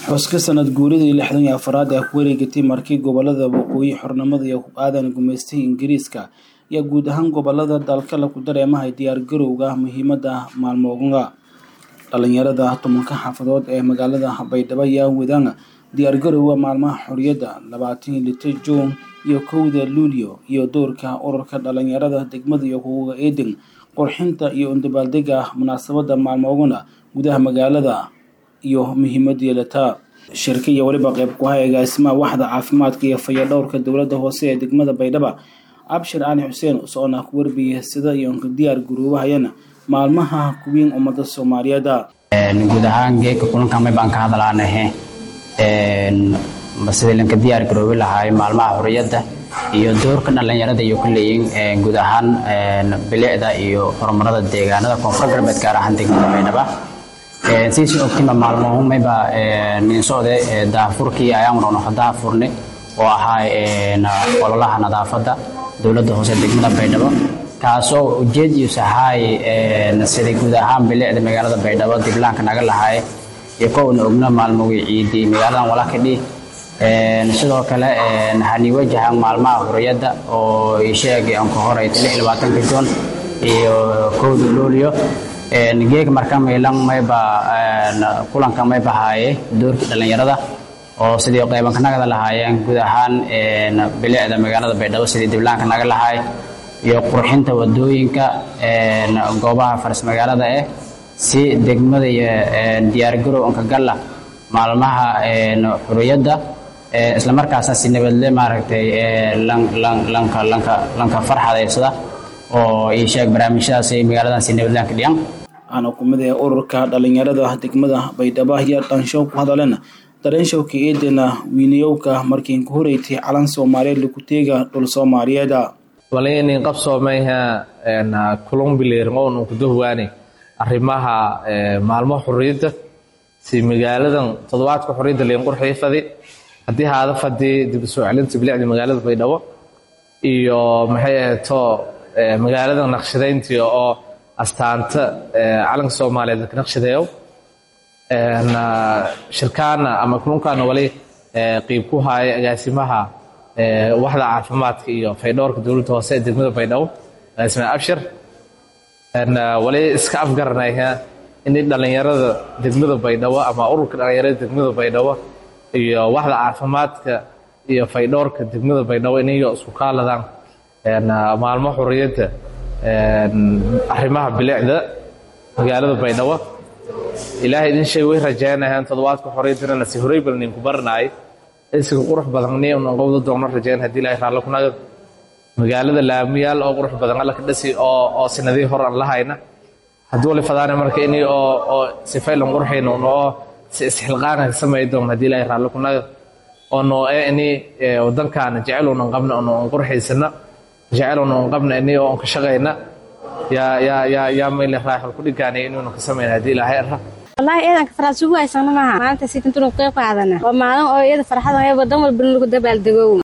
xuska sanad guuridii 64aad ee ku wareegatay markii gobolada waqooyi xornimada iyo aadan gumeystay Ingiriiska iyo guud ahaan gobolada dalka la ku dareemahay diyaar garowga muhiimada maalmoodka dhalinyarada tumanka xafadood ee magaalada Baydhabo ayaa wadaan diyaar garowga maalmaha xorriyadda 22 Juun iyo 1 Luulyo iyo doorka ururka dhalinyarada degmada iyo kuwa eedan qorxinta iyo undabaaldega munaasabada maalmoodka gudaha magaalada iyo muhiimada yeelata shirka iyo waliba qayb ku hayga isma waxda caafimaadka iyo fayadhowrka dawladda hoose ee degmada Baydhabo Abshir Ali Hussein oo ku warbiyay sida iyo diyaar garowga maalmaha kuwiin ummadda Soomaaliyeed guud ahaan geedka kulanka ma baan ka hadlaanahay mas'uuliyiinta diyaar garowga lahaay maalmaha xorriyadda iyo doorka dhalinyarada iyo kulliin guud ahaan bilicda iyo horumarada deegaanada koonfur galbeed gaar ahaan degmada Baydhabo si optima maalmaha ma ba min soode daafurkii ayaan rono daafurne oo ahaa ololaha nadaafadda dawladda hoose degmada Baydhabo kaasoo ujeedkiisu sahay sida guud ahaan bilicda magaalada Baydhabo diblaanka naga lahaay iyo koona ogna maalmoodii ciidii magaaladan wala ka dhig sidoo kale hani wajahan maalmaha xorriyadda oo sheegay aan ka horay 26 Juun iyo 1 Luulyo geek markaa meelan mayba kulanka mayba haaye doorka dhalinyarada oo sidii qaybanka naga lahaayeen guud ahaan bilicda magaalada Baydhabo sidii diblaanka naga lahaay iyo qurxinta wadooyinka goobaha faras magaalada si degmada iyo diyaar garowga gala maalmaha xorriyadda isla markaasna si nabadle maaragtay lanka farxadeysada oo ay sheeg barnaamijyadaas ay magaalada si nabadle ka dhigan ana kumida ururka dhalinyarada degmada Baydhabo ayaa dhanshow ku hadalena dareenshowka eedana wiiniyowka markii ku horeeyay calan Soomaaliyeed lagu teega dhul Soomaaliyeed walayn qabsoomayha kulun bileermoon ku duwaani arrimaha maalmo xorriyadda si magaaladan toddobaadka xorriyadda leen qurxiyay hadii haada fadii dib soo celinta bilicda magaalada Baydhabo iyo maxay to magaalada naqshadeyntii oo astaanta calanka Soomaaliyeed ka naqshadeeyo shirkana ama kulunkan wali qayb ku haay agaasimaha waxda caafimaadka iyo fayadhowrka dawladda hoose ee degmada Baydhabo isma Abshir wali iska afgarnayha in dhalinyarada degmada Baydhabo ama ururka dhalinyarada degmada Baydhabo iyo waxda caafimaadka iyo fayadhowrka degmada Baydhabo inay isku kaaladaan maalmo xorriyadda arrimaha bilicda magaalada Baydhabo ilaahay idin shay way rajaynayaan toddobaadka xorriyadda si horay balnin ku barnaay isku qurux badan oo qowda doona rajayn hadii ilaahay raali ku naga magaalada laamiyaal oo qurux badan la ka dhasi oo sanadii hore aan lahayna hadii wali fadaan marka inay oo si faylan qurxeen oo si isxilqaan sameeyay hadii ilaahay raali ku naga oo noo inay wadankan jeceeluna qabna oo qurxiisana jeceeluna qabna inay oo ka shaqeyna ya meel raaxo ku dhigaanay inuu ka sameeyo hadii ilaahay raali والله إذا كفرات شو هاي سنة معها ما أنت سيكون تروح قاعدنا وما أنا أو إذا فرحنا هي بدم البنلو ده بالدجوم